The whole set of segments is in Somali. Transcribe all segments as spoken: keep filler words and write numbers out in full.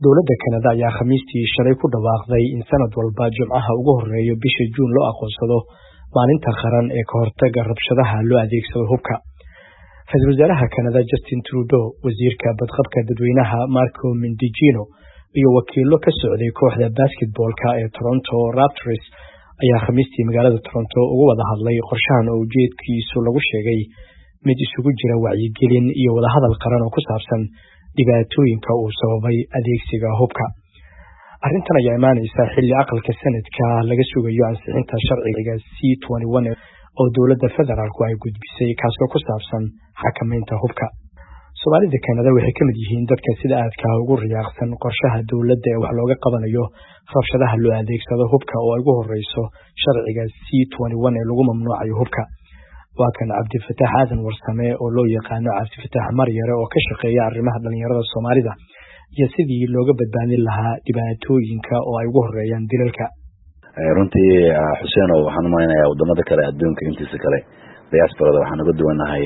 dowladda Kanada ayaa Khamiistii shalay ku dhawaaqday in sanad walba Jimcaha ugu horeeyo bisha Juun loo aqoonsado maalinta qaran ee ka hortagga rabshadaha loo adeegsado hubka. Ra'iisul Wasaaraha Kanada Justin Trudeau, wasiirka badqabka dadweynaha Marco Mendicino iyo wakiilo ka socday kooxda basketballka ee Toronto Raptors ayaa Khamiistii magaalada Toronto uga wada hadlay qorshahan oo ujeedkiisu lagu sheegay mid isugu jira wacyigelin iyo wada hadal qaran oo ku saabsan dhibaatooyinka uu sababay adeegsiga hubka. Arrintan ayaa imaanaysa xilli aqalka sanadka laga sugayo ansixinta sharciga C twenty-one oo dowladda federaalku ay gudbisay kaasoo ku saabsan xakamaynta hubka. Soomaalida Kanada waxay ka mid yihiin dadka sida aadka ugu riyaaqsan qorshaha dowladda ee wax looga qabanayo rabshadaha loo adeegsado hubka oo ay ugu horeyso sharciga C twenty-one ee lagu mamnuucayo hubka. waa kan Cabdifataax Aadan Warsame oo loo yaqaano Cabdifataax Maryare oo ka shaqeeya arrimaha dhalinyarada Soomaalida iyo sidii looga badbaadin lahaa dhibaatooyinka oo ay ugu horeeyaan dilalka. runtii Xuseen oo waxaan maaynayaa wadamada kale adduunka intiisa kale diasporada waxaan uga duwanahay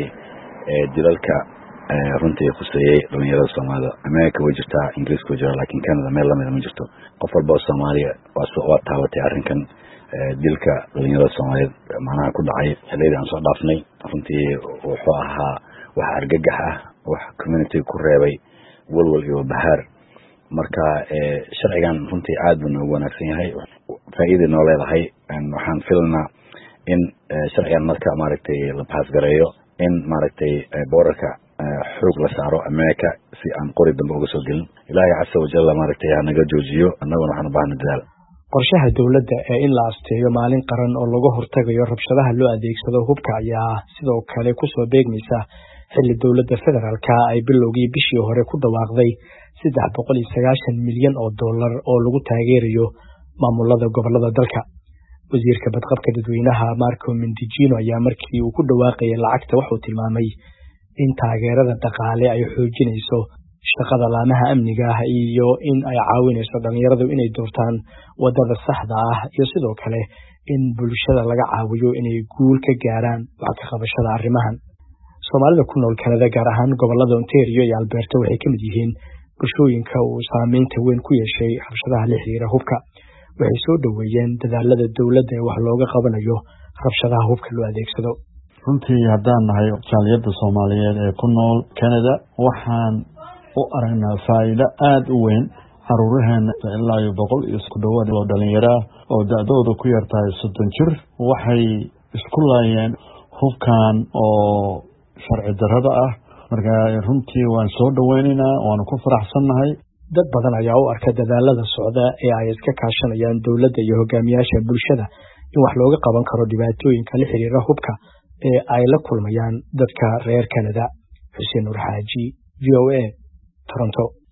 dilalka runtii khuseeyay dhalinyarada Soomaalida. America way jirtaa, Ingiriiska way jirtaa, laakiin Canada meel lamid ma jirto. qof walba oo Soomaaliya waa soo taabatay arrinkan dilka dhalinyarada Soomaaliyeed macnaha ku dhacay xilliga aan soo dhaafnay. runtii wuxuu ahaa wax argagax ah, wax community ku reebay walwal iyo bahaar. marka sharcigan runtii aad buu ugu wanaagsan yahay, faa'iido noo leedahay. waxaan filanaa in sharcigan marka maaragtay la pass gareeyo in maaragtay boorarka xoog la saaro America si aan qori dambe uga soo gelin. Ilaahay casa wajalla maaragtay ha naga joojiyo, annaguna waxaan u baahnaa dadaal. qorshaha dowladda ee in la asteeyo maalin qaran oo lagu hortagayo rabshadaha loo adeegsado hubka ayaa sidoo kale ku soo beegmaysa xilli dowladda federaalka ay bilowgii bishii hore ku dhawaaqday saddex boqol iyo sagaashan milyan oo dollar oo lagu taageerayo maamulada gobolada dalka. wasiirka badqabka dadweynaha Marco Mendicino ayaa markii uu ku dhawaaqayay lacagta wuxuu tilmaamay in taageerada dhaqaale ay xoojinayso shaqada laamaha amniga ah iyo in ay caawinayso dhalinyaradu inay doortaan wadada saxda ah iyo sidoo kale in bulshada laga caawiyo inay guul ka gaaraan wax ka qabashada arrimahan. Soomaalida ku nool Kanada gaar ahaan gobolada Ontario iyo Alberta waxay ka mid yihiin bulshooyinka uu saameynta weyn ku yeeshay rabshadaha la xiriira hubka. waxay soo dhaweeyeen dadaalada dowladda ee wax looga qabanayo rabshadaha hubka loo adeegsado. runtii haddaan nahay jaaliyadda Soomaaliyeed ee ku nool Kanada waxaan u aragnaa faa'iido aad u weyn. caruuraheena ilaa iyo boqol iyo isku dhawaad oo dhalinyaro ah oo da'doodu ku yartahay soddon jir waxay isku laayeen hubkan oo sharci darrada ah. marka runtii waan soo dhaweynaynaa, waanu ku faraxsannahay. dad badan ayaa u arka dadaalada socda ee ay iska kaashanayaan dowladda iyo hogaamiyaasha bulshada in wax looga qaban karo dhibaatooyinka la xiriira hubka ee ay la kulmayaan dadka reer Kanada. Xuseen Nur Xaaji, V O A, Toronto.